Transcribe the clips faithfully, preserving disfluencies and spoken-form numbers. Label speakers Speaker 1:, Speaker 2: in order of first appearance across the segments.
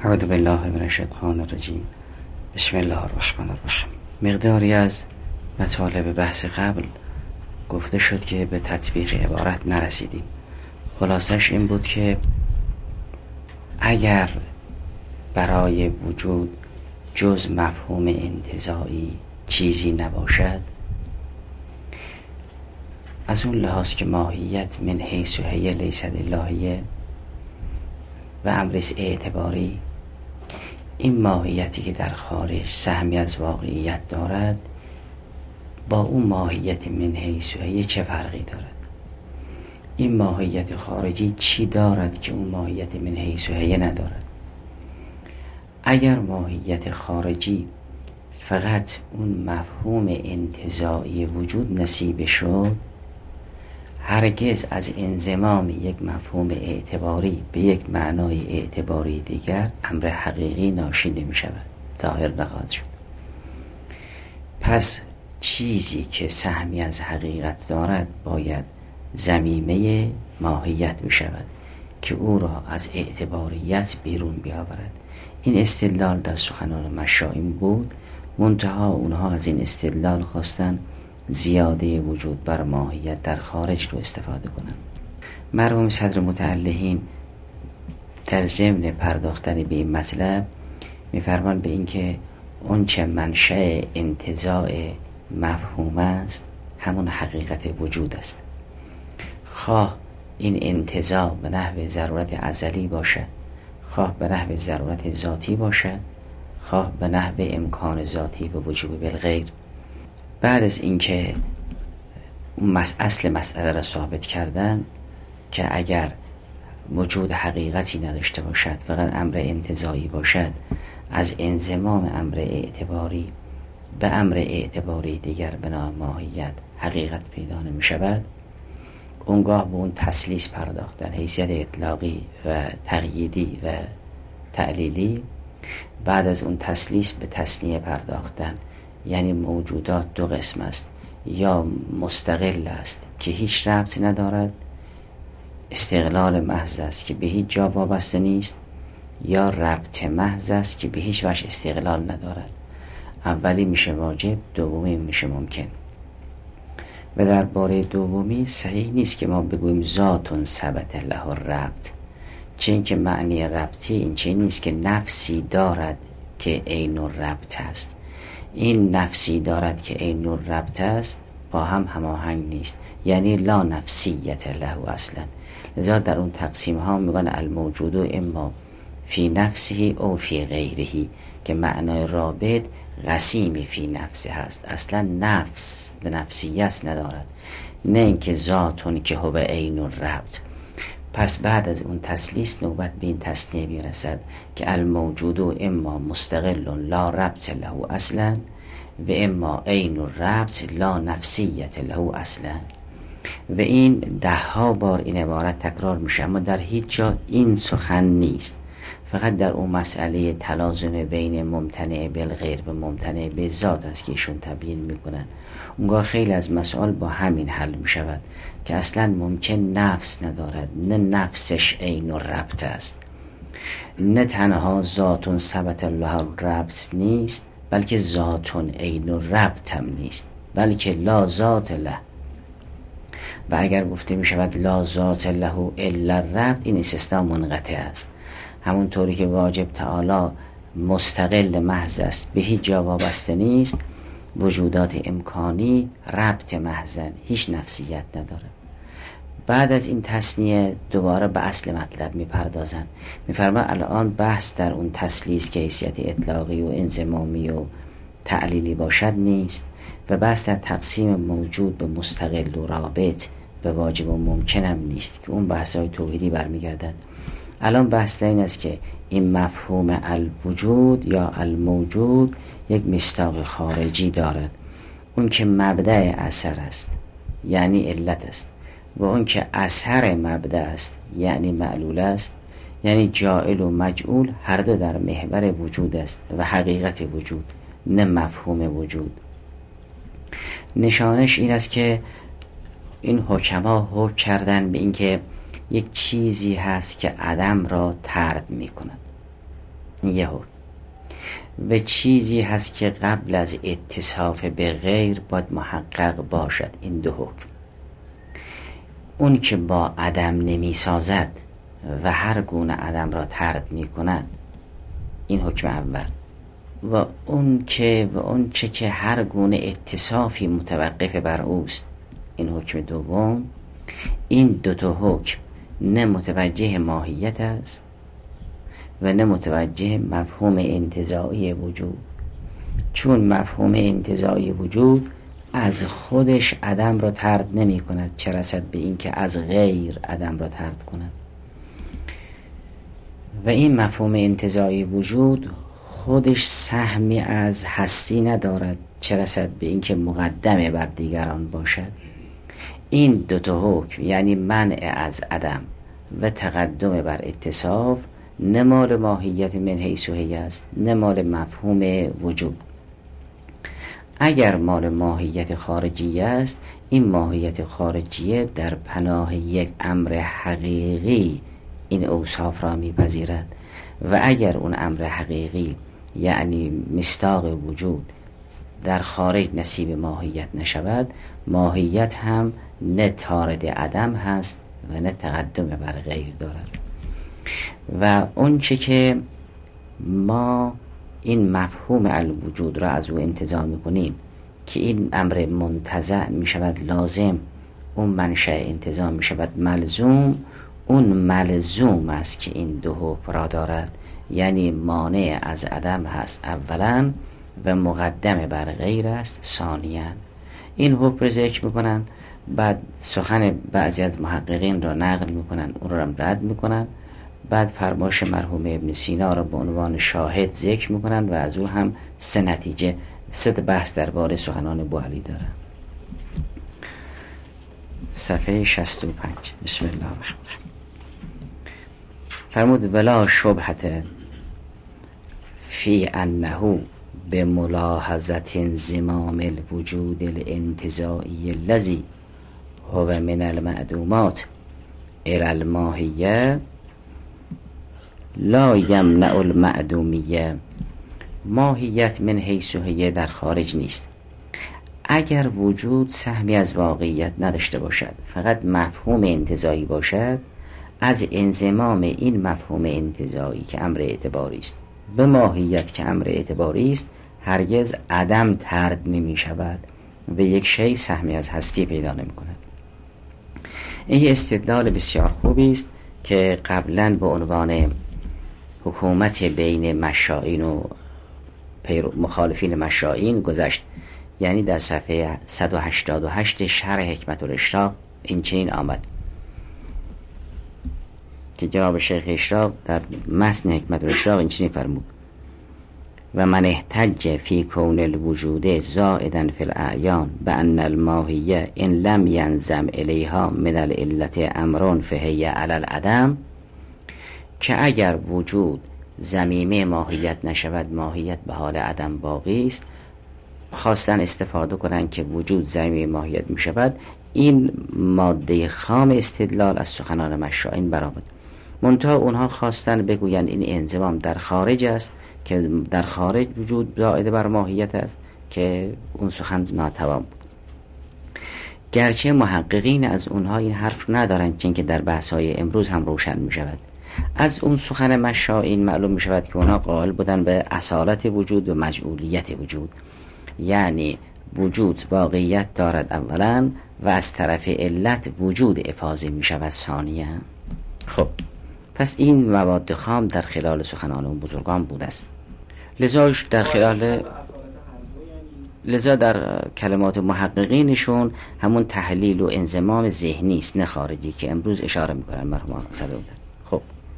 Speaker 1: اعوذ بالله من الشیطان الرجیم. بسم الله الرحمن الرحیم. مقداری از مطالب بحث قبل گفته شد که به تطبیق عبارت نرسیدیم. خلاصش این بود که اگر برای وجود جز مفهوم انتزاعی چیزی نباشد، از اون لحاظ که ماهیت من حیث هی لیست الهیه و امرس اعتباری، این ماهیتی که در خارج سهمی از واقعیت دارد با اون ماهیت من حیث هی چه فرقی دارد؟ این ماهیت خارجی چی دارد که اون ماهیت من حیث هی ندارد؟ اگر ماهیت خارجی فقط اون مفهوم انتزاعی وجود نصیب شد، هرگز از انضمام یک مفهوم اعتباری به یک معنای اعتباری دیگر امر حقیقی ناشی نمی شود، ظاهر نخواهد شد. پس چیزی که سهمی از حقیقت دارد باید ضمیمه ماهیت بشود که او را از اعتباریت بیرون بیاورد. این استدلال در سخنان مشائم بود، منتها اونها از این استدلال خواستن زیاده وجود بر ماهیت در خارج رو استفاده کنند. مرحوم صدر متعلهین در ضمن پرداختن به این مطلب می‌فرمان به این که اون چه منشأ انتزاع مفهوم است همون حقیقت وجود است، خواه این انتزاع به نحو ضرورت ازلی باشد، خواه به نحو ضرورت ذاتی باشد، خواه به نحو امکان ذاتی و وجوب بالغیر. بعد از اینکه اصل مسئله را ثابت کردن که اگر وجود حقیقتی نداشته باشد، فقط امر انتزاعی باشد، از انضمام امر اعتباری به امر اعتباری دیگر به نام ماهیت حقیقت پیدا نمی شود، اونگاه به اون تسلیس پرداختن، حیثیت اطلاقی و تقییدی و تعلیلی. بعد از اون تسلیس به تثنیه پرداختن، یعنی موجودات دو قسم است، یا مستقل است که هیچ ربط ندارد، استقلال محض است که به هیچ جا وابسته نیست، یا ربط محض است که به هیچ وجه استقلال ندارد. اولی میشه واجب، دومی میشه ممکن. و درباره دومی صحیح نیست که ما بگوییم ذاتون ثبت له الربط، چون که معنی ربطی این چه نیست که نفسی دارد که عین الربط است. این نفسی دارد که عین الربط است با هم هماهنگ نیست، یعنی لا نفسیت له اصلا. لذا در اون تقسیم ها میگن الموجود اما فی نفسه او فی غیره، که معنای رابط قسیم فی نفسه هست، اصلا نفس به نفسیت ندارد، نه اینکه ذاتون که هو عین الربط. پس بعد از اون تسلیس نوبت به این تثنیه میرسد که الموجود اما مستقل لا ربط له اصلا و اما عین الربط لا نفسیت له اصلا. و این ده ها بار این عبارت تکرار میشه، اما در هیچ جا این سخن نیست، فقط در اون مسئله تلازم بین ممتنع بالغیر و ممتنع بالذات است که ایشون تبیین میکنن. اونگاه خیلی از مسائل با همین حل میشود که اصلا ممکن نفس ندارد، نه نفسش عین الربط است، نه تنها ذاتون ثبت له الربط نیست، بلکه ذاتون عین الربط هم نیست، بلکه لا ذات له. و اگر گفته میشود لا ذات له الا الربط، این استثناء منقطع است. همونطوری که واجب تعالی مستقل محض است، به هیچ جا وابسته نیست، وجودات امکانی ربط محضن، هیچ نفسیت نداره. بعد از این تثنیه دوباره به اصل مطلب میپردازن، میفرما الان بحث در اون تسلیس که حیثیت اطلاقی و انضمامی و تعلیلی باشد نیست، و بحث در تقسیم موجود به مستقل و رابط به واجب و ممکن هم نیست که اون بحث های توحیدی برمیگردد. الان بحث این است که این مفهوم الوجود یا الموجود یک مصداق خارجی دارد، اون که مبدأ اثر است یعنی علت است، و اون که اثر مبدأ است یعنی معلول است، یعنی جاعل و مجعول هر دو در محور وجود است و حقیقت وجود، نه مفهوم وجود. نشانش این است که این حکما حکم کردن به اینکه یک چیزی هست که عدم را طرد می کند. این یه حکم. و چیزی هست که قبل از اتصاف به غیر باید محقق باشد، این دو حکم. اون که با عدم نمی سازد و هر گونه عدم را طرد می کند، این حکم اول. و اون که و اون چه که هر گونه اتصافی متوقف بر اوست، این حکم دوم. این دو تا حکم نه متوجه ماهیت است و نه متوجه مفهوم انتزاعی وجود، چون مفهوم انتزاعی وجود از خودش عدم را طرد نمی کند، چه رسد به این که از غیر عدم را طرد کند. و این مفهوم انتزاعی وجود خودش سهمی از هستی ندارد، چه رسد به این که مقدمه بر دیگران باشد. این دو تا حکم، یعنی منع از عدم و تقدم بر اتصاف، نه مال ماهیت من حیث و هی است، نه مال مفهوم وجود. اگر مال ماهیت خارجی است، این ماهیت خارجیه در پناه یک امر حقیقی این اوصاف را میپذیرد. و اگر اون امر حقیقی یعنی مصداق وجود در خارج نصیب ماهیت نشود، ماهیت هم نه طارد عدم هست و نه تقدم بر غیر دارد. و اون چه که ما این مفهوم الوجود را از او انتزاع میکنیم که این امر منتزع میشود لازم، اون منشأ انتزاع میشود ملزوم، اون ملزوم است که این دو حکم را دارد، یعنی مانع از عدم هست اولا و مقدم بر غیر است ثانیا. این حکم را ذکر میکنن، بعد سخن بعضی از محققین را نقل میکنن، اون را رد میکنن، بعد فرمایش مرحوم ابن سینا را به عنوان شاهد ذکر میکنن و از او هم سه نتیجه سه بحث درباره سخنان بوعلی دارن. صفحه شصت و پنج. بسم الله الرحمن الرحیم. فرمود ولا شبهة فی انه به ملاحظة انضمام الوجود الانتزاعی الذی هو من المعدومات الی الماهیه لا یمنع المعدومیه. ماهیت من حیث و هی در خارج نیست. اگر وجود سهمی از واقعیت نداشته باشد، فقط مفهوم انتزاعی باشد، از انضمام این مفهوم انتزاعی که امر اعتباری است به ماهیت که امر اعتباری است هرگز عدم طرد نمی شود و یک شی سهمی از هستی پیدا نمی کند. این استدلال بسیار خوبی است که قبلا به عنوان حکومت بین مشائین و مخالفین مشائین گذشت. یعنی در صفحه صد و هشتاد و هشت شرح حکمت الاشراق این چنین آمد که جناب شیخ اشراق در متن حکمت الاشراق این چنین فرمود: و من احتج فی کون الوجود زائدا فی الاعیان بان الماهیه ان لم ینضم الیها من العلت امرون فهی علی العدم، که اگر وجود ضمیمه ماهیت نشود، ماهیت به حال عدم باقی است، خواستن استفاده کنن که وجود ضمیمه ماهیت می شود. این ماده خام استدلال از سخنان مشائین برآمد. منتها اونها خواستن بگوین این انضمام در خارج است که در خارج وجود زائد بر ماهیت است، که اون سخن ناتوان بود. گرچه محققین از اونها این حرف ندارن، چون که در بحث‌های امروز هم روشن می شود. از اون سخن مشائین معلوم می شود که اونها قائل بودن به اصالت وجود و مجعولیت وجود، یعنی وجود واقعیت دارد اولا و از طرف علت وجود افاضه می شود ثانیا. خب پس این مواد خام در خلال سخنان اون بزرگان بود است. لذا در خلال لذا در کلمات محققینشون همون تحلیل و انضمام ذهنی است نه خارجی که امروز اشاره میکنن مرحوم صدوق. خب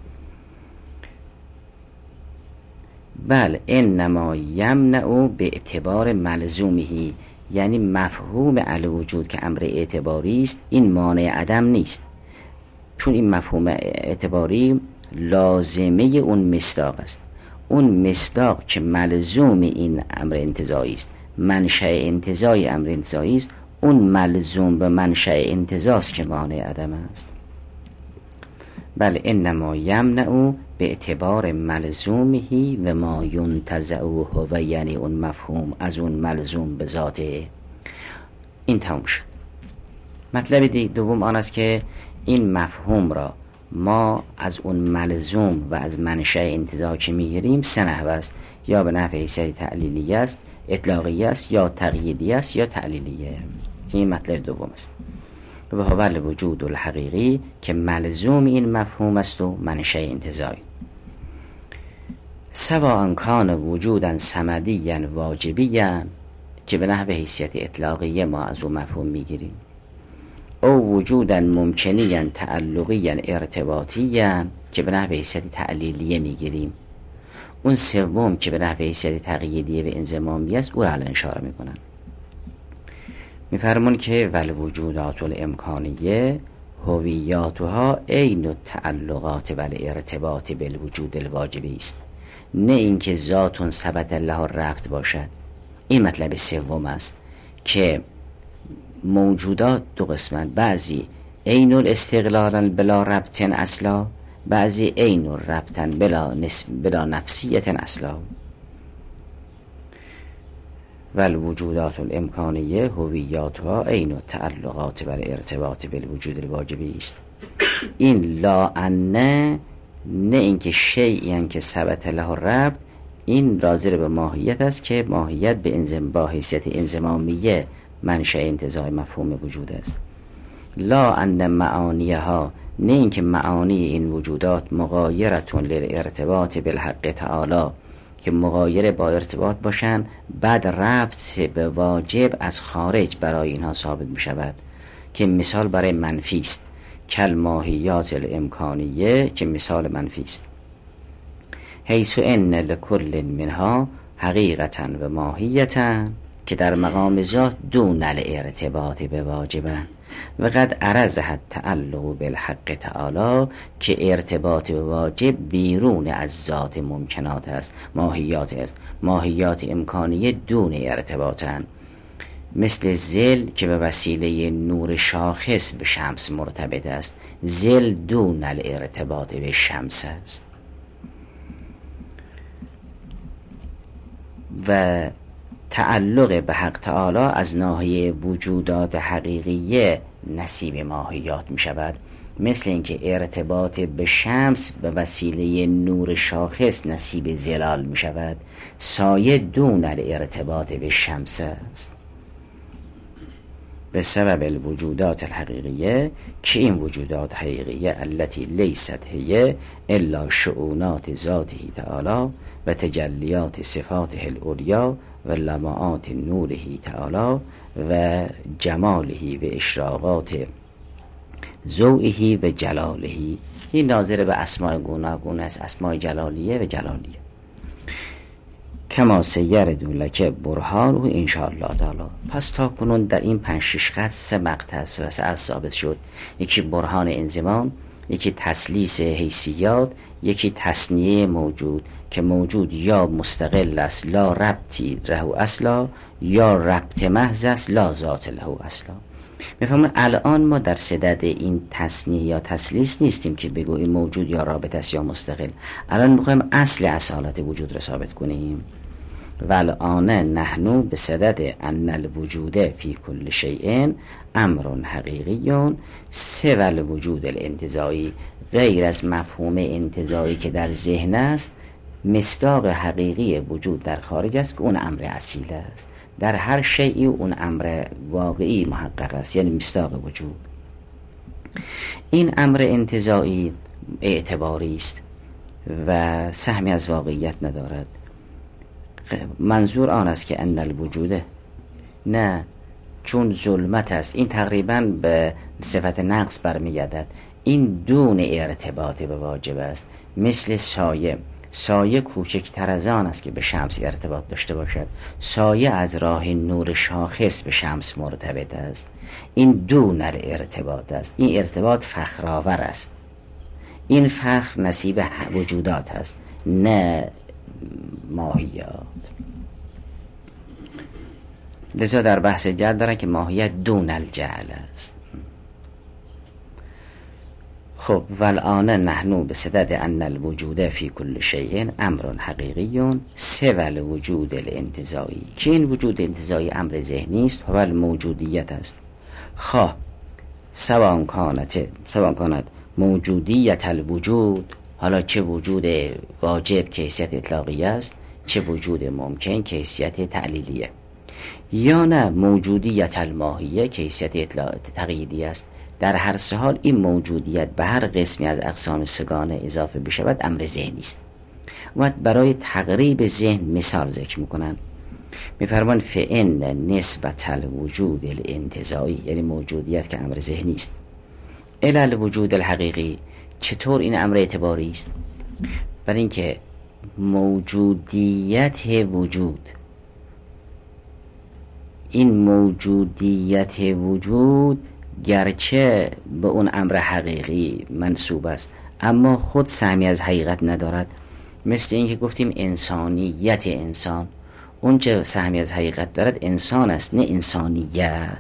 Speaker 1: بله انما یمنع به اعتبار ملزومه، یعنی مفهوم الوجود که امر اعتباری است این مانع عدم نیست، چون این مفهوم اعتباری لازمه اون مصداق است. اون مصداق که ملزوم این امر انتزاعی است، منشأ انتزاعی امر انتزاعی است، اون ملزوم به منشأ انتزاع است که مانع عدم است. بله انما یمنع به اعتبار ملزومهی و ما ینتزعه و یعنی اون مفهوم از اون ملزوم به ذاته. این تموم شد. مطلب دوم آن است که این مفهوم را ما از اون ملزوم و از منشأ انتزاع که میگیریم سه نحو است، یا به نحو حیثیت تعلیلی است، اطلاقی است، یا تقییدی است، یا تعلیلیه. این مطلب دوم است. و هو الوجود الحقیقی که ملزوم این مفهوم است و منشأ انتزاعی. سواء کان وجودا صمدیا واجبیا که به نحو حیثیت اطلاقیه ما از اون مفهوم میگیریم، او وجودا ممکنیا تعلقیا ارتباطیا که به نحو حیثیت تعلیلیه میگیریم. اون سوم که به نحو حیثیت تقییدیه و انضمامی است او را الان اشاره میکنن. میفرمون که والوجودات الامکانیه هویاتها عین التعلقات و الارتباط بالوجود الواجبی است، نه اینکه ذات ثبت له ربط باشد. این مطلب سوم است که موجودات دو قسمن، بعضی عین الاستقلال بلا ربط اصلا، بعضی عین ربطا بلا, نسب بلا نفسیت اصلا. والوجودات الامکانیه هویاتها عین التعلقات و الارتباط بالوجود الواجبی است. این لا انه نه اینکه شیئی که ثبت له ربط، این راجع به ماهیت است که ماهیت به انضمام با حیثیت انضمامیه منشأ انتزاع مفهوم وجود است. لا ان معانیها نه اینکه معانی این وجودات مغایرتون للارتباط بالحق تعالی که مغایر با ارتباط باشن، بعد ربط به واجب از خارج برای اینها ثابت می شود که مثال برای منفی است. کل ماهیات الامکانیه که مثال منفی است. حیث ان لکل منها حقیقتا و ماهیتا که در مقام ذات دون الارتباط به واجبن و قد عرضها التعلق بالحق تعالی که ارتباط به واجب بیرون از ذات ممکنات است، ماهیات است. ماهیات امکانیه دون ارتباطن، مثل ظل که به وسیله نور شاخص به شمس مرتبط است. ظل دون الارتباط به شمس است. و تعلق به حق تعالی از ناحیه وجودات حقیقیه نصیب ماهیات می شود، مثل اینکه ارتباط به شمس به وسیله نور شاخص نصیب ظلال می شود. سایه دون الارتباط به شمس است به سبب الوجودات الحقیقیه که این وجودات حقیقیه التي لیست هی الا شؤونات ذاته تعالی و تجلیات صفاته العلیا و لمعات نوره تعالی و جماله و اشراقات ذوئه و جلاله. این ناظر به اسماء گوناگون است، اسماء جلالیه و جلالیه. کما سیرد لک برهانه ان شاء الله تعالی. پس تا کنون در این پنج شش خط سه مقطع از ثابت شد. یکی برهان انضمام، یکی تسلیس حیثیات، یکی تصنیه موجود که موجود یا مستقل است لا ربطی له اصلا، یا ربط محض است لا ذات له اصلا. میفهمون الان ما در صدد این تصنیه یا تسلیس نیستیم که بگوییم موجود یا رابط است یا مستقل. الان میخوایم اصل اصالت وجود را ثابت کنیم. والآن نحنو به صدد ان الوجود فی کل شیء امر حقیقی سوى الوجود الانتزاعی، غیر از مفهوم انتزاعی که در ذهن است، مصداق حقیقی وجود در خارج است که اون امر اصیل است. در هر شیئی اون امر واقعی محقق است، یعنی مصداق وجود. این امر انتزاعی اعتباری است و سهمی از واقعیت ندارد. منظور آن است که ان الوجود نه، چون ظلمت است. این تقریبا به صفت نقص برمیگردد. این دون ارتباط به واجب است، مثل سایه. سایه کوچکتر از آن است که به شمس ارتباط داشته باشد. سایه از راه نور شاخص به شمس مرتبط است. این دون ارتباط است. این ارتباط فخرآور است. این فخر نصیب وجودات است نه ماهیات. لذا در بحث جعل دارن که ماهیت دون الجعل است. خب والآن نحن به صدد ان الوجود فی کل شیء امر حقیقی سوى الوجود الانتزاعی، که این وجود انتزاعی امر ذهنی است و موجودیت است، خواه سواء کانت سواء کانت موجودیت الوجود، حالا چه وجود واجب که حیثیت اطلاقی است، چه وجود ممکن که حیثیت تعلیلیه، یا نه موجودیت الماهیه که حیثیت اطلاق تقییدی است. در هر سه حال این موجودیت به هر قسمی از اقسام سگانه اضافه بشود امر ذهنی است. و برای تقریب ذهن مثال ذکر میکنن، میفرمان فإن نسبت الوجود الانتزاعی، یعنی موجودیت که امر ذهنی است، الی الوجود الحقیقی، چطور این امر اعتباری است؟ برای اینکه موجودیت وجود، این موجودیت وجود گرچه به اون امر حقیقی منسوب است اما خود سهمی از حقیقت ندارد. مثل اینکه گفتیم انسانیت انسان، اون چه سهمی از حقیقت دارد انسان است نه انسانیت.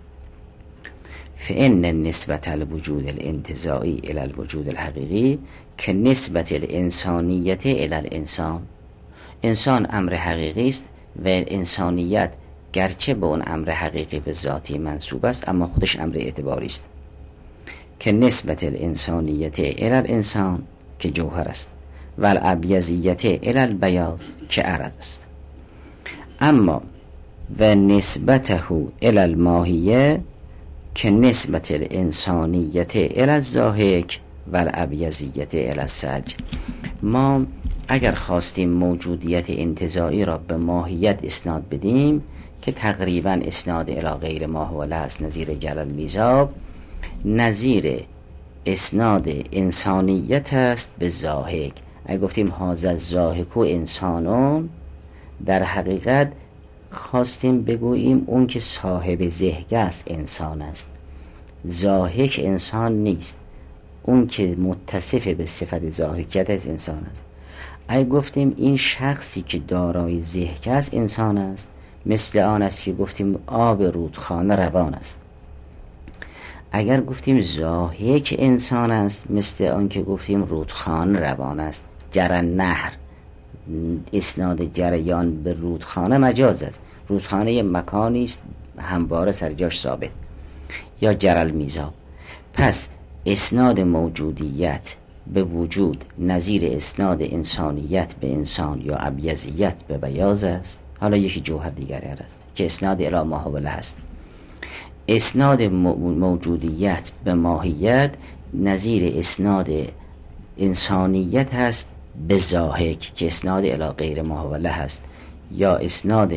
Speaker 1: فإن نسبت الوجود الانتزاعی الی الوجود الحقیقی که نسبت الانسانیت الی الانسان، انسان امر حقیقی است و انسانیت گرچه به اون امر حقیقی به ذاتی منسوب است اما خودش امر اعتباری است. که نسبت الانسانیت الی الانسان که جوهر است و الابیضیت الی البیاض که عرض است. اما و نسبته الی الماهیه که نسبت الانسانیت الی الضاحک و الابیضیت الی الثلج. ما اگر خواستیم موجودیت انتزاعی را به ماهیت اسناد بدیم که تقریبا اسناد الی غیر ما هو است، نظیر جلال میزاب، نظیر اسناد انسانیت است به ضاحک. اگر گفتیم هذا الضاحک انسانون، در حقیقت خواستیم بگوییم اون که صاحب ضحک است انسان است، ضاحک انسان نیست، اون که متصف به صفت ضاحکیت است انسان است. اگر گفتیم این شخصی که دارای ضحک است انسان است، مثل آن است که گفتیم آب رودخانه روان است. اگر گفتیم ضاحک انسان است، مثل آن که گفتیم رودخانه روان است. جر نهر، اسناد جریان به رودخانه مجاز است، رودخانه یه مکانی است همواره سر جاش ثابت. یا جرل میزاب. پس اسناد موجودیت به وجود نظیر اسناد انسانیت به انسان یا ابیضیت به بیاض است. حالا یکی جوهر دیگری است که اسناد الی ما هو است. اسناد موجودیت به ماهیت نظیر اسناد انسانیت هست به ضاحک که اسناد الی غیر ما هو است، یا اسناد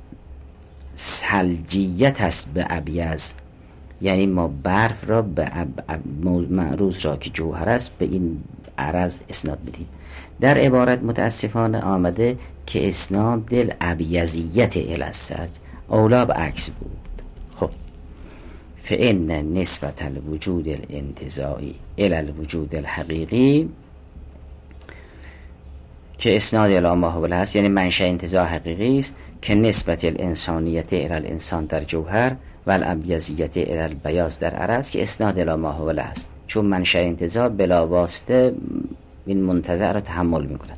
Speaker 1: ثلجیت هست به ابیض، یعنی ما برف را به معروض را که جوهر است به این عرض اسناد بدیم. در عبارت متاسفانه آمده که اسناد دل ابیضیت الی الثلج، اولا به عکس بود. خب فإن نسبت الوجود الانتزاعی الی الوجود الحقیقی که اسناد الی ما هو هست، یعنی منشأ انتزاع حقیقی است، که نسبت الانسانیت الی الانسان در جوهر و الابیضیت الی البیاض در عرض که اسناد الی ما هو است، چون منشأ انتزاع بلا واسطه این منتزع را تحمل می‌کند.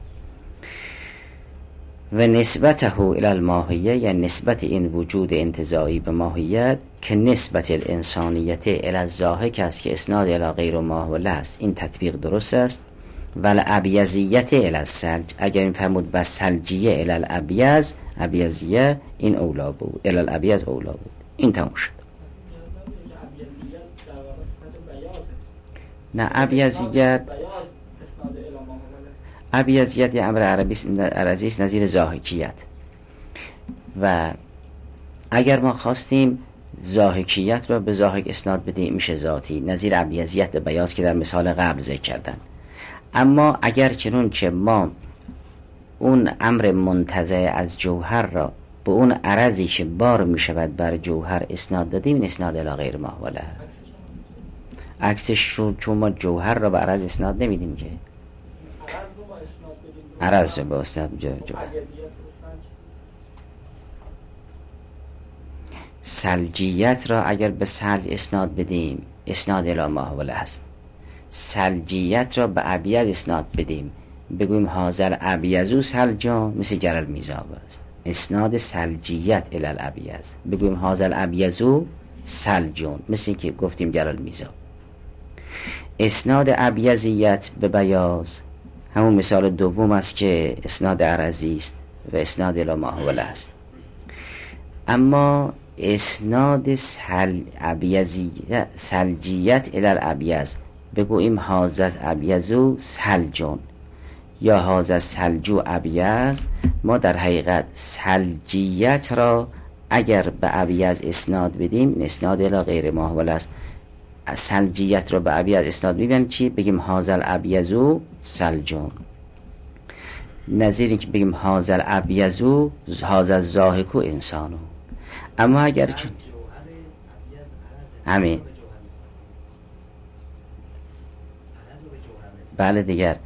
Speaker 1: و نسبته الی الماهیه، یعنی نسبت این وجود انتزاعی به ماهیت که نسبت الانسانیت الی الضاحک است که اسناد الی غیر ما هو است. این تطبیق درست است. و الابیضیت الی الثلج، اگر این فرمود و ثلجیه الی الابیض، ابیضیه این اولا بود، الی الابیض اولا بود. این تموم شد. نه ابیضیت ابیضیت یه امر عربی عرضی است نظیر ضاحکیت، و اگر ما خواستیم ضاحکیت را به ضاحک اسناد بدیم میشه ذاتی، نظیر ابیضیت به بیاض که در مثال قبل ذکر کردن. اما اگر چنانچه ما اون امر منتزع از جوهر را به اون عرضی که بار می شود بر جوهر اسناد دادیم، این اسناد الی غیر ما هو. عکسش رو چون ما جوهر را به عرض اسناد نمیدیم که عرض رو به اسناد جوهر. ثلجیت را اگر به ثلج اسناد بدیم اسناد الی ما هو است. سلجیت را به ابیض اسناد بدیم، بگویم هازل ابیضو سلجون، مثل جرل میزاب است. اسناد سلجیت الی الابیض، بگویم هازل ابیضو سلجون، مثل که گفتیم جرل میزاب. اسناد ابیضیت به بیاض، همون مثال دوم است که اسناد عرضی است و اسناد الی ما هو است. اما اسناد سل... ابیضیت سلجیت الی الابیض، بگوییم هازل ابیضو سلجون یا هازل سلجو ابیض، ما در حقیقت سلجیت را اگر به ابیض اسناد بدیم، این اسناد الی غیر ما هو است. سلجیت را به ابیض اسناد میبینیم چی؟ بگیم هازل ابیضو سلجون، نظیر این که بگیم هازل ابیضو هازل زاهکو انسانو. اما اگر چون همین بله دیگر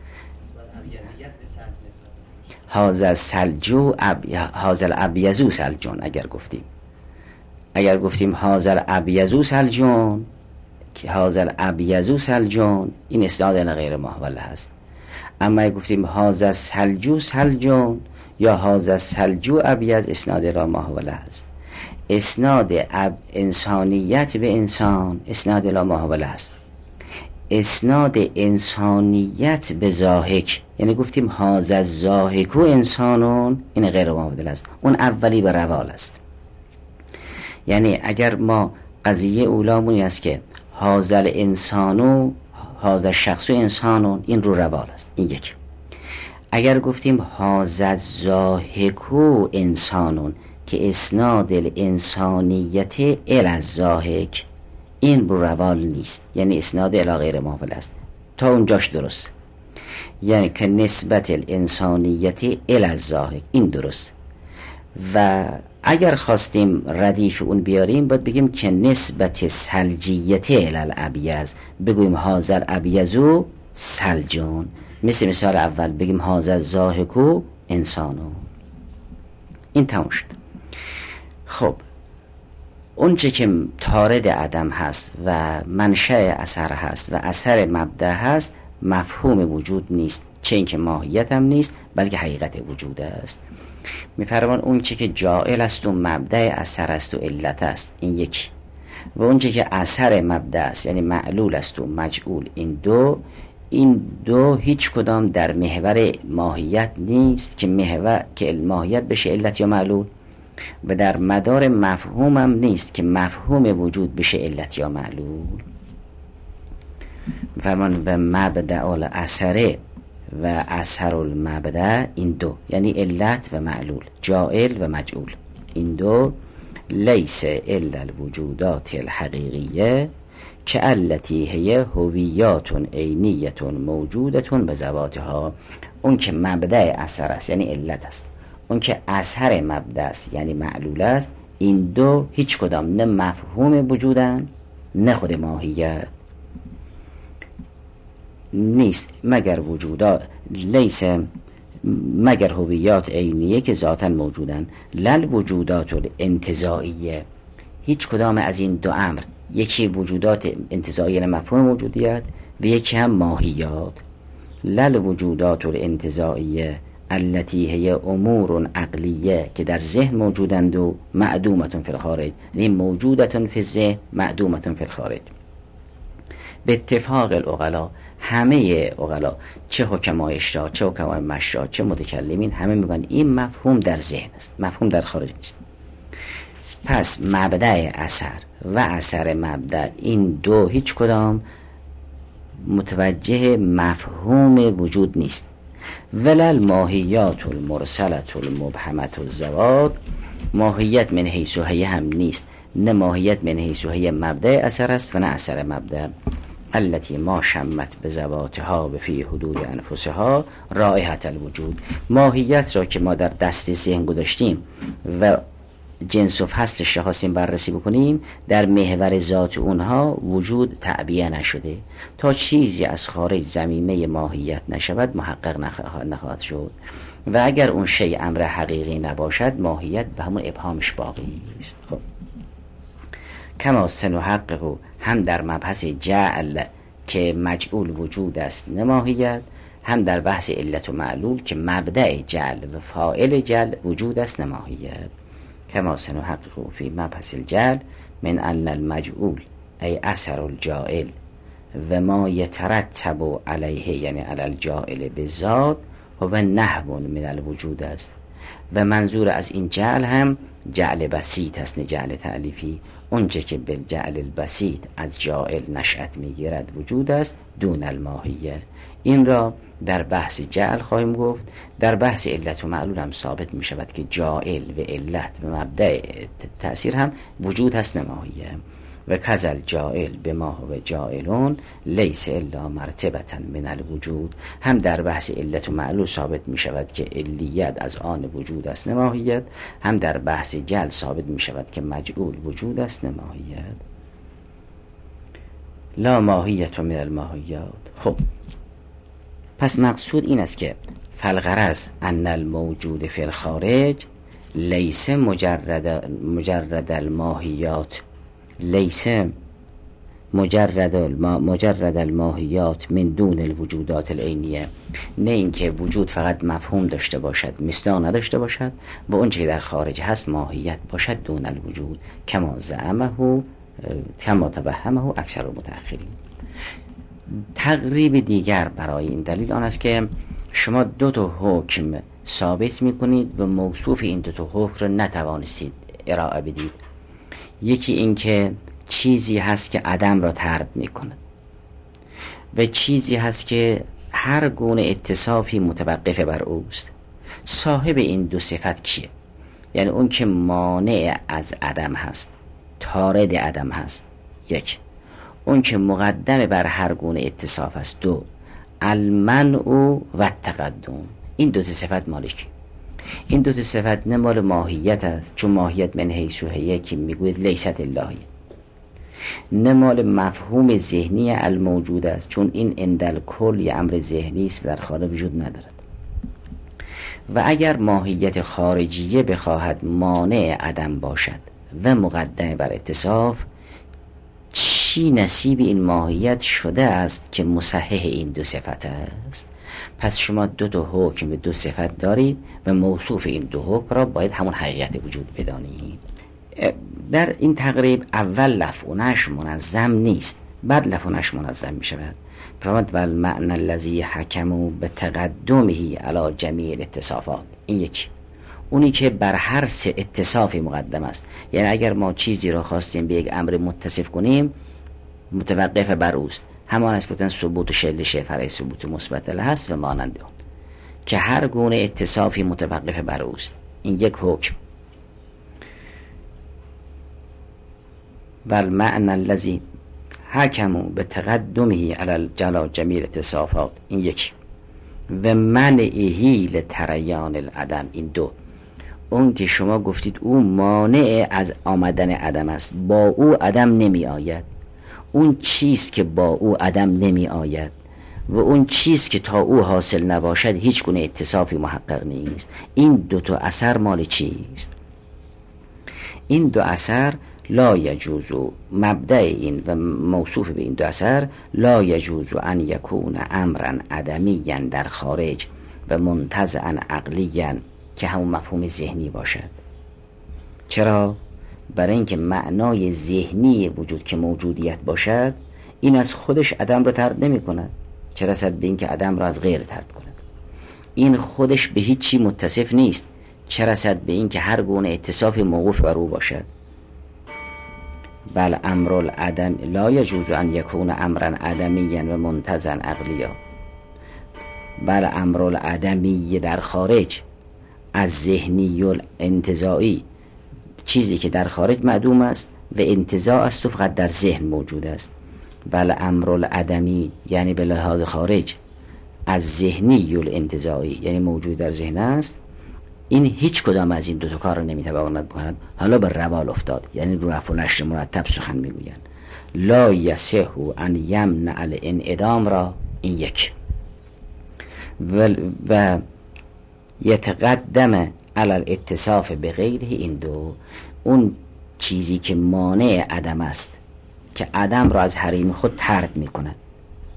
Speaker 1: هازل سلجو اب... هازل ابیضو سلجون، اگر گفتیم اگر گفتیم هازل ابیضو سلجون که هازل ابیضو سلجون، این اسناد الی غیر ما هو هست. اما اگر گفتیم هازل سلجو سلجون یا هازل سلجو ابیض، اسناد الی ما هو هست. اسناد اب انسانیت به انسان، اسناد الی ما هو است. اسناد انسانیت به زاهک، یعنی گفتیم هازل زاهکو انسانون، این غیر ما هو است. اون اولی به روال است. یعنی اگر ما قضیه اولامونی است که هازل انسانو هازل شخصو انسانون، این رو روال است، این یک. اگر گفتیم هازل زاهکو انسانون که اسناد الانسانیت الی الزاهک، این رو روال نیست، یعنی اسناد الی غیر ما هو است. تا اونجاش درست، یعنی که نسبت الانسانیت الی الزاهک، این درست. و اگر خواستیم ردیف اون بیاریم، باید بگیم که نسبت سلجیت الی الابیض، بگویم هازل ابیضو سلجون، مثل مثال اول بگیم هازل زاهکو انسانو. این تموم شد. خب اون چه که طارد عدم هست و منشأ اثر هست و اثر مبدأ هست، مفهوم وجود نیست، چه این که ماهیت هم نیست، بلکه حقیقت وجود است. میفرمان اون چه که جائل است و مبدأ اثر است و علت است، این یکی. و اون چه که اثر مبدأ است، یعنی معلول است و مجعول، این دو این دو هیچ کدام در محور ماهیت نیست که محور که ماهیت بشه علت یا معلول، و در مدار مفهوم هم نیست که مفهوم وجود بشه علت یا معلول. فرمان و مبدأ الاثره و اثر المبدأ، این دو یعنی علت و معلول، جائل و مجعول، این دو لیس الا الوجودات الحقیقیه که التی هی هویات عینیه موجوده به ذواتها. اون که مبدأ اثر است یعنی علت است، اون که اثر مبدأ است یعنی معلول است، این دو هیچ کدام نه مفهوم وجودن نه خود ماهیت نیست، مگر وجودات لیس مگر هویات عینیه که ذاتاً موجودن، لل وجودات الانتزاعیه، هیچ کدام از این دو امر، یکی وجودات انتزاعیه مفهوم موجودیت و یکی هم ماهیات. لل وجودات الانتزاعیه التي هي امور عقلیه که در ذهن موجودند و معدومتون فی الخارج، یعنی موجودتون فی الذهن معدومتون فی الخارج. به اتفاق العقلا، همه عقلا، چه حکمای اشراع چه حکمای مشرع چه متکلمین، همه میگن این مفهوم در ذهن است، مفهوم در خارج نیست. پس مبدأ اثر و اثر مبدأ، این دو هیچ کدام متوجه مفهوم وجود نیست. ولل ماهیات المرسلت المبهمت الزوات، ماهیت من حیث و هی هم نیست، نه ماهیت من حیث و هی مبدأ اثر است و نه اثر مبدأ. التي ما شمت به ذواتها به فی حدود انفسها رائحة الوجود، ماهیت را که ما در دست ذهن گذاشتیم و جنس و فصلش را خواستیم بررسی بکنیم، در محور ذات اونها وجود تعبیه نشده. تا چیزی از خارج ضمیمه ماهیت نشود محقق نخواهد شد، و اگر اون شی امر حقیقی نباشد ماهیت به همون ابهامش باقی است. خب کما سنحقق هم در مبحث جعل که مجعول وجود است نه ماهیت، هم در بحث علت و معلول که مبدأ جعل و فاعل جعل وجود است نه ماهیت. کما سنحقق فی مبحث الجعل من ان المجعول ای اثر الجاعل و ما یترتب علیه یعنی علی الجاعل بالذات و نحو من الوجود است. و منظور از این جعل هم جعل بسیط است نه جعل تعلیفی. اونچه که بالجعل البسیط از جاعل نشأت میگیرد وجود است دون الماهیه. این را در بحث جعل خواهیم گفت. در بحث علت و معلول هم ثابت می شود که جاعل و علت و مبدأ تأثیر هم وجود هست نه ماهیه. و کذل جاعل به ما و جاعلون لیس الا مرتبتا من الوجود، هم در بحث علت و معلول ثابت می شود که علیت از آن وجود است نه ماهیت، هم در بحث جعل ثابت می شود که مجعول وجود است نه ماهیت. لا ماهیت من الماهیات. خب پس مقصود این است که فالغرض ان الموجود فی الخارج لیس مجرد مجرد الماهیات لیس مجرد الما مجرد الماهیات من دون الوجودات العینیه. نه اینکه وجود فقط مفهوم داشته باشد مصداق نداشته باشد و اون چه در خارج هست ماهیت باشد دون الوجود، کما زعمه کما توهمه اکثر المتأخرین. تقریب دیگر برای این دلیل آن است که شما دو تا حکم ثابت میکنید و موصوف این دو تا حکم را نتوانستید ارائه بدید. یکی این که چیزی هست که عدم را طرد میکنه و چیزی هست که هر گونه اتصافی متوقف بر اوست. صاحب این دو صفت کیه؟ یعنی اون که مانع از عدم هست، طارد عدم هست، یک. اون که مقدم بر هر گونه اتصاف است، دو. المنع و التقدم. این دو صفت مالکی. این دو صفت نه مال ماهیت است، چون ماهیت من حیث هی که میگوید لیست اللهی، نه مال مفهوم ذهنی الموجود است، چون این اندل کل یه امر ذهنی است و در خارج وجود ندارد. و اگر ماهیت خارجیه بخواهد مانع عدم باشد و مقدم بر اتصاف، چی نصیب این ماهیت شده است که مصحح این دو صفت است؟ پس شما دو تا حکم به دو صفت دارید و موصوف این دو حکم را باید همون حقیقت وجود بدانید. در این تقریب اول لفظ و نشر منظم نیست، بعد لفظ و نشر منظم می شود. فرمود والمعنى الذی حکموا بتقدمه علی جمیع الاتصافات. این یکی، اونی که بر هر سه اتصافی مقدم است. یعنی اگر ما چیزی را خواستیم به یک امر متصف کنیم متوقف بر اوست، همان است گفتن ثبوت شل شه فرع ثبوت مثبت هست و مانند اون که هر گونه اتصافی متوقف بر اوست. این یک حکم. والمعنى الذی حکموا بتقدمه علی جمیع الاتصافات. این یک. و منعه لتریان العدم. این دو. اون که شما گفتید او مانع از آمدن عدم است، با او عدم نمی آید. اون چیست که با او عدم نمی آید و اون چیست که تا او حاصل نباشد هیچ گونه اتصافی محقق نیست. این دو تا اثر مال چیست؟ این دو اثر لا یجوز، مبدأ این و موصوف به این دو اثر لا یجوز ان یکون امرا عدمیا در خارج و منتزعا عقلیا که همون مفهوم ذهنی باشد. چرا؟ برای اینکه معنای ذهنی وجود که موجودیت باشد این از خودش عدم را طرد نمی کند، چه رسد به اینکه عدم را از غیر طرد کند. این خودش به هیچ چی متصف نیست، چه رسد به اینکه هر گونه اتصاف موقوف بر او باشد. بل امر العدم لا یجوز ان یکون امرا عدمیا و منتزعا عقلیا. بل امر العدمی در خارج از ذهنی و انتزاعی، چیزی که در خارج معدوم است و انتزاع است و فقط در ذهن موجود است. بل امر العدمی یعنی به لحاظ خارج از ذهنی و انتزاعی یعنی موجود در ذهن است. این هیچ کدام از این دو تا کار را نمیتواند بکند. حالا به روال افتاد، یعنی رو رفع و نشر مرتب سخن میگویند. لا یصح ان یمنع الانعدام را. این یک. و, و یتقدم علی الاتصاف به غیره. این دو. اون چیزی که مانع عدم است که عدم را از حریم خود طرد میکند،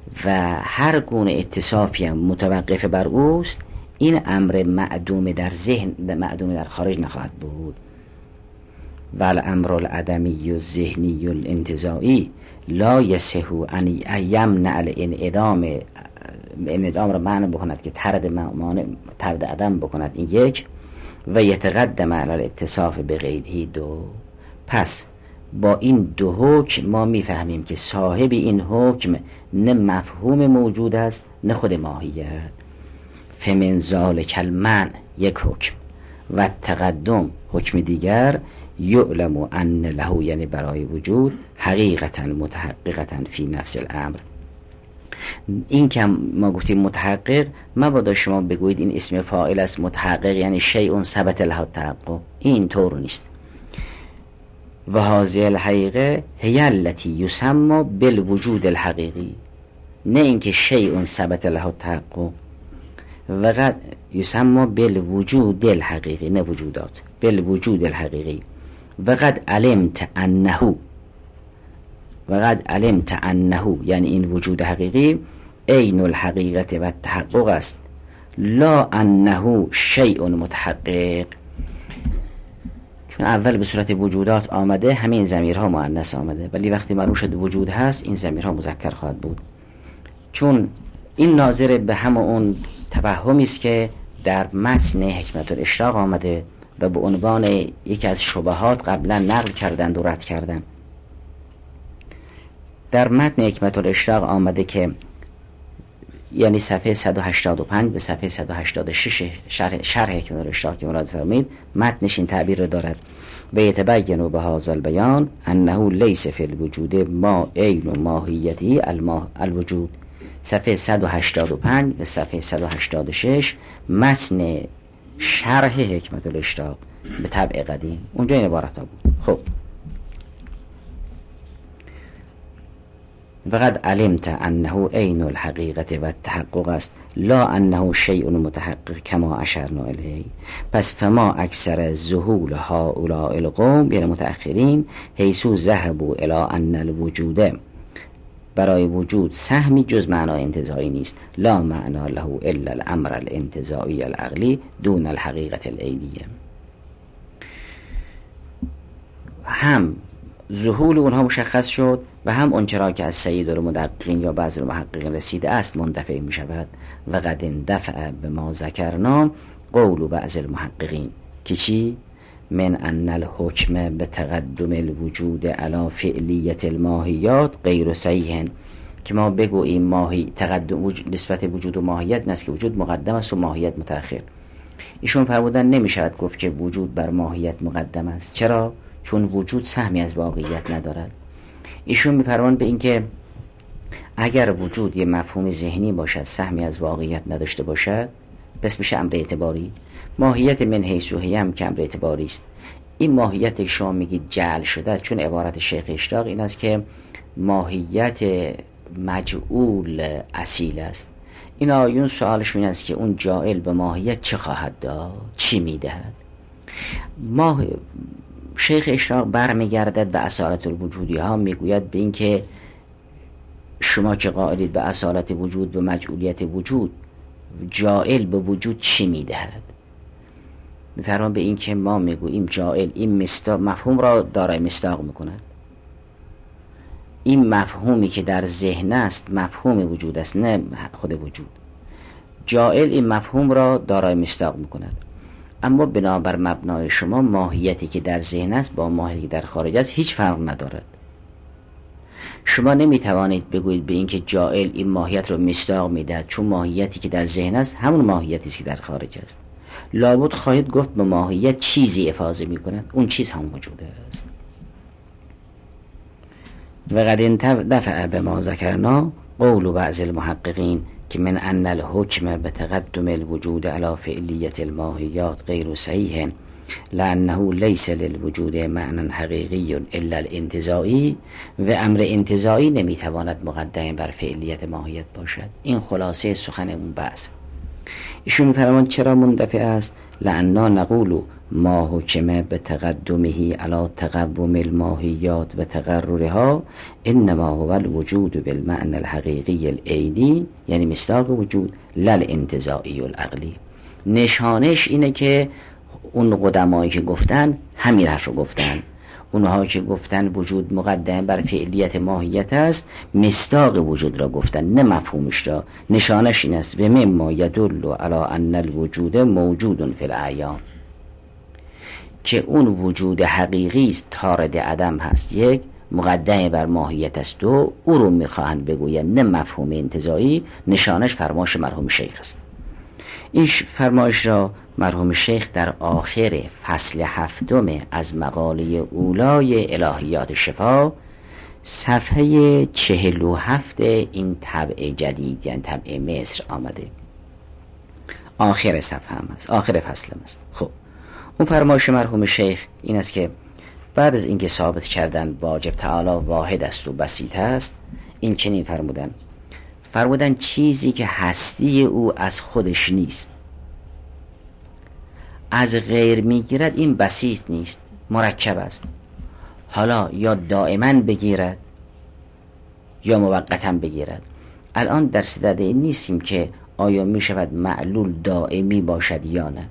Speaker 1: و هر گونه اتصافی هم متوقف بر اوست، این امر معدوم در ذهن معدوم در خارج نخواهد بود. ول امر العدمی و ذهنی و الانتزاعی لا یصح ان یمنع الانعدام، انعدام را معنی بکند که طرد مانع طرد عدم بکند، این یک، و یتقدم علی الاتصاف بغیره دو. پس با این دو حکم ما میفهمیم که صاحب این حکم نه مفهوم موجود است نه خود ماهیت. فمن ذلک المنع یک حکم و تقدم حکم دیگر، یعلم ان له یعنی برای وجود حقیقتا متحققتا فی نفس الامر. این که ما گفتیم متحقق، مبادا شما بگویید این اسم فاعل است، متحقق یعنی شیء ثبت له التحقق، این طور نیست. و هذه الحقیقه هی التي یسمى بالوجود الحقیقی، نه اینکه شیء ثبت له التحقق، و قد یسمى بالوجود الحقیقی، نه وجودات، بالوجود الحقیقی. و قد علمت انه، و قد علمت انه یعنی این وجود حقیقی عین الحقیقت و تحقق است، لا انه شیء متحقق. چون اول به صورت وجودات آمده، همین ضمیرها مؤنث آمده، ولی وقتی معلوم شد وجود هست، این ضمیرها مذکر خواهد بود. چون این ناظر به همه اون توهمی است که در متن حکمت الاشراق آمده و به عنوان یکی از شبهات قبلا نقل کردند و رد کردند. در متن حکمت الاشراق آمده که یعنی صفحه صد و هشتاد و پنج به صفحه صد و هشتاد و شش شرح, شرح حکمت الاشراق که مراد فرمید، متنش این تعبیر رو دارد: و یتبین بهذا البیان انه لیس فی الوجود ما عین ماهیتی الوجود. صفحه صد و هشتاد و پنج به صفحه صد و هشتاد و شش متن شرح حکمت الاشراق به طبع قدیم، اونجا این عبارت ها بود. خب وقد علمت انه عین الحقیقت و التحقق است، لا انه شیء متحقق کما اشرنا الیه. پس فما اکثر ذهول هؤلاء القوم یعنی متأخرین حیث ذهبوا الی ان الوجود، برای وجود سهمی جز معنای انتزاعی نیست، لا معنا له الا الامر الانتزاعی العقلی دون الحقیقت العینیه. هم ظهور اونها مشخص شد و هم اونچرا که از سید المدققین یا بعض المحققین رسیده است منتفع می شود. و قد اندفع به ما ذکرنا قول بعض المحققین که چی؟ من ان الحکم به تقدم الوجود علی فعلیت الماهیات غیر صحیح، که ما بگوییم ماهی تقدم وجود نسبت وجود و ماهیت نست که وجود مقدم است و ماهیت متأخر. ایشون فرمودن نمی شود گفت که وجود بر ماهیت مقدم است. چرا؟ چون وجود سهمی از واقعیت ندارد. ایشون میفرمان به این که اگر وجود یه مفهوم ذهنی باشد، سهمی از واقعیت نداشته باشد، پس میشه امر اعتباری. ماهیت من حیث و هی هم که امر اعتباری است. این ماهیت که شما میگید جعل شده، چون عبارت شیخ اشراق این است که ماهیت مجعول اصیل است. این آیون سوالشون است که اون جاعل به ماهیت چه خواهد داد، چی میدهد؟ ماه شیخ اشراق برمیگردد به اصالت الوجودی ها، میگوید به این که شما که قائلید به اصالت وجود و مجعولیت وجود، جاعل به وجود چی میدهد؟ میفرمان به این که ما میگوییم جاعل این مصداق مفهوم را دارای مصداق میکند. این مفهومی که در ذهن است مفهوم وجود است، نه خود وجود. جاعل این مفهوم را دارای مصداق میکند. اما بنابر مبنای شما ماهیتی که در ذهن است با ماهیتی که در خارج است هیچ فرق ندارد. شما نمیتوانید بگویید به این که جاعل این ماهیت رو مصداق میدهد، چون ماهیتی که در ذهن است همون ماهیتی است که در خارج است. لابد خواهید گفت به ماهیت چیزی افاضه میکند، اون چیز هم وجود است. و قد اندفع به ما ذکرنا قول بعض المحققین که من ان الحکم به تقدم الوجود علی فعلیت الماهیات غیر صحیح لانه لیس للوجود معنی حقیقی الا الانتزاعی، و امر انتزاعی نمیتواند مقدم بر فعلیت ماهیت باشد. این خلاصه سخن اون بحث. ایشون میفرماند چرا مندفع است؟ لاننا نقول ما حکمه به تقدمه علی تقوم الماهیات و تقررها انما هو الوجود بالمعنى الحقیقی العینی، یعنی مصداق وجود لل انتزاعی العقلی. نشانش اینه که اون قدمایی که گفتن همین حرف رو گفتن، اونها که گفتن وجود مقدم بر فعلیت ماهیت است، مصداق وجود را گفتن نه مفهومش را. نشانش این است و مما یدل علی ان الوجود موجود فی الاعیان، که اون وجود حقیقی است طارد عدم هست، یک مقدم بر ماهیت است، دو او رو میخواهند بگویند نه مفهوم انتزاعی. نشانش فرمایش مرحوم شیخ است. این فرمایش را مرحوم شیخ در آخر فصل هفتم از مقاله اولای الهیات شفا صفحه چهل و هفت این طبع جدید یعنی طبع مصر آمده. آخر صفحه هم است، آخر فصل هم است. خب اون فرمایش مرحوم شیخ این است که بعد از اینکه ثابت کردن واجب تعالی واحد است و بسیط است، این چنین فرمودن فرمودن چیزی که هستی او از خودش نیست، از غیر میگیرد، این بسیط نیست، مرکب است. حالا یا دائما بگیرد یا موقتا بگیرد. الان در صدد این نیستیم که آیا می شود معلول دائمی باشد یا نه.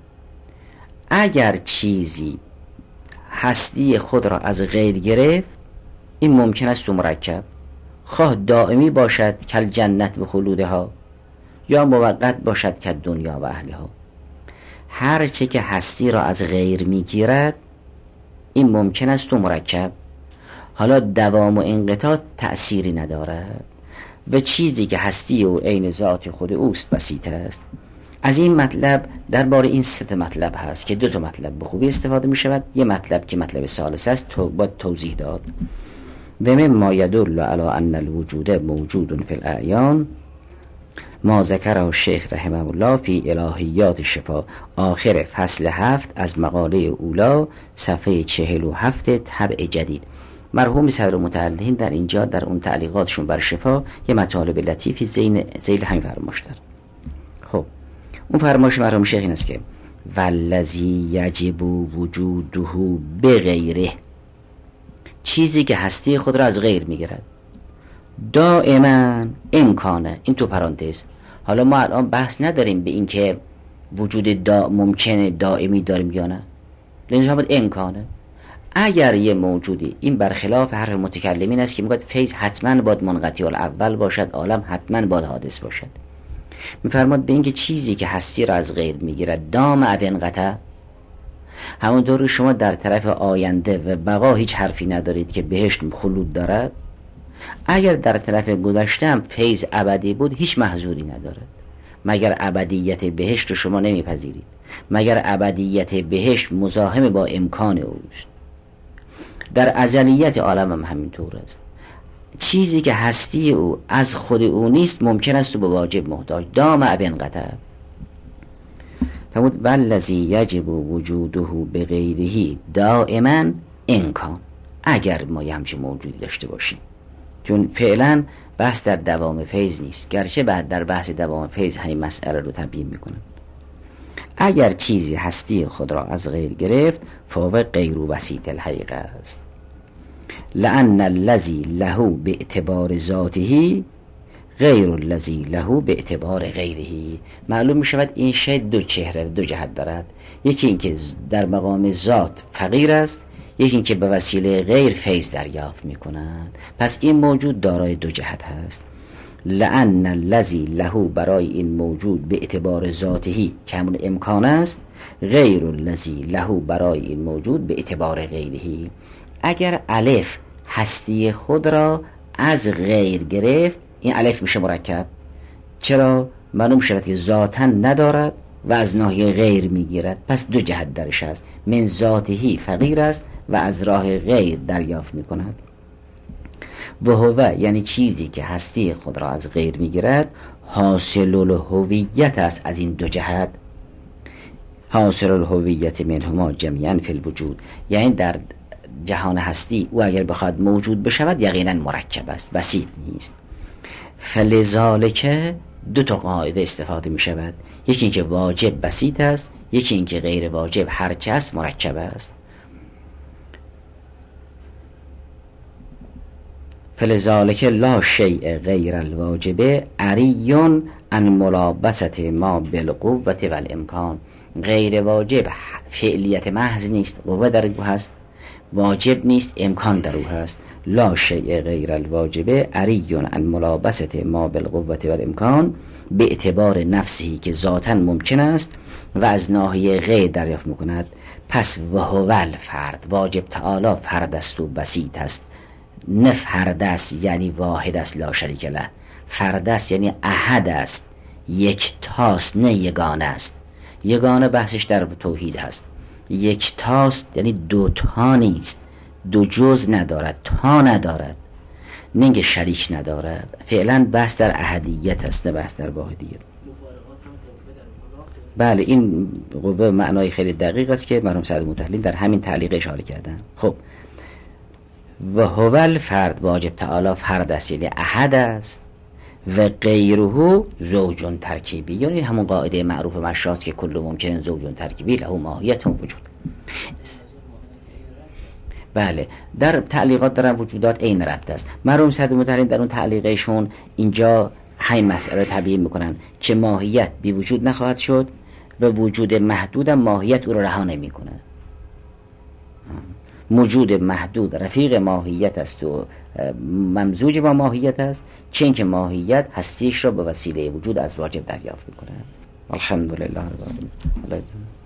Speaker 1: اگر چیزی هستی خود را از غیر گرفت، این ممکن است و مرکب، خواه دائمی باشد کل جنت و خلودها یا موقت باشد که دنیا و اهلها. هر چه که هستی را از غیر میگیرد این ممکن است و مرکب، حالا دوام و انقطاع تأثیری ندارد و چیزی که هستی و عین ذات خود اوست بسیط است. از این مطلب درباره این سه تا مطلب هست که دو تا مطلب به خوبی استفاده می شود. یه مطلب که مطلب ثالث است تو باید توضیح داد. و مما یدل علی ان الوجود موجود فی الاعیان ما ذکره الشیخ رحمه الله فی الهیات شفا، آخر فصل هفت از مقاله اولا صفحه چهل و هفت طبع جدید. مرحوم صدر متعلقین در اینجا در اون تعلیقاتشون بر شفا یه مطالب لطیفی زین ذیل همین فرمایش داره. خب اون فرمایش مرحوم شیخ این است که والذی یجب وجوده بغیره، چیزی که هستی خود را از غیر میگیرد، دائما امکانه. این تو پرانتز. حالا ما الان بحث نداریم به این که وجود دا ممکنه دائمی داریم یا نه، لازم باید امکانه. اگر یه موجودی، این برخلاف حرف متکلمین است که میگوید فیض حتما باید منقطع الاول باشد، عالم حتما باید حادث باشد. میفرماد به این که چیزی که هستی را از غیر میگیرد دام ابنقطع، همونطور شما در طرف آینده و بقا هیچ حرفی ندارید که بهشت خلود دارد، اگر در طرف گذشته هم فیض ابدی بود هیچ محظوری ندارد، مگر ابدیت بهشت رو شما نمیپذیرید، مگر ابدیت بهشت مزاحم با امکان اوست. در ازلیت عالم هم همینطور است. چیزی که هستی او از خود او نیست ممکن است و به واجب محتاج، دام ابنقطع. فرمود والذی یجب وجوده بغیره دائما امکان، اگر ما یه همچین موجودی داشته باشیم. چون فعلا بحث در دوام فیض نیست، گرچه بعد در بحث دوام فیض همین مسئله رو تبیین میکنن. اگر چیزی هستی خود را از غیر گرفت فهو غیر بسیط الحقیقه است، لأن الذی له به اعتبار ذاته غیر الذی له به اعتبار غیره. معلوم می شود این شی دو چهره دو جهت دارد، یکی اینکه در مقام ذات فقیر است، یکی اینکه به وسیله غیر فیض دریافت می کند. پس این موجود دارای دو جهت هست. لأن الذی له برای این موجود به اعتبار ذاته که همون امکان است، غیر الذی له برای این موجود به اعتبار غیره. اگر الف هستی خود را از غیر گرفت این الف میشه مرکب. چرا؟ معلوم شود که ذاتاً ندارد و از ناحیه غیر میگیرد، پس دو جهت درش است. من ذاتهی فقیر است و از راه غیر دریافت میکند. و هو یعنی چیزی که هستی خود را از غیر میگیرد حاصل الهویت است. از این دو جهت حاصل الهویت منهما جمیعا فی الوجود، یعنی در جهان هستی او اگر بخواد موجود بشود یقینا مرکب است، بسیط نیست. فلذالک دو تا قاعده استفاده می شود. یکی اینکه واجب بسیط است، یکی اینکه غیر واجب هرچه است مرکب است. فلذالک لا شیء غیر الواجب عریون عن ملابست ما بالقوة والامکان. غیر واجب فعلیت محض نیست، قوه در او هست، واجب نیست، امکان در او هست. لا شیء غیر الواجب عریون عن ملابست ما بالقوة والامکان، به اعتبار نفسی که ذاتا ممکن است و از ناحیه غیر دریافت میکند. پس وهو الفرد، واجب تعالی فرد است و بسیط است، نه فرد است یعنی واحد است لا شریک له، فرد است یعنی احد است، یک تاست نه یگانه است. یگانه بحثش در توحید هست، یک تاست یعنی دو تا نیست، دو جز ندارد، تا ندارد، نینگه شریک ندارد. فعلا بحث در احدیت است نه بحث در واحدیت. بله این قوه معنای خیلی دقیق است که مرحوم سعد متحلین در همین تعلیق اشاره کردن. خب و هو الفرد، واجب تعالی فرد است یعنی احد است، و غیره زوج ترکیبی، یعنی همون قاعده معروف مشاست که کل ممکن زوج ترکیبی له ماهیت وجود. بله در تعلیقات در وجودات عین ربط است. مرحوم سعد متحلین در اون تعلیقشون اینجا همین مسئله تبیین میکنن که ماهیت بی وجود نخواهد شد و وجود محدود ماهیت او را رها نمیکنه. موجود محدود رفیق ماهیت است و ممزوج با ماهیت است، چون که ماهیت هستیش را به وسیله وجود از واجب دریافت میکنه. الحمدلله رب العالمین.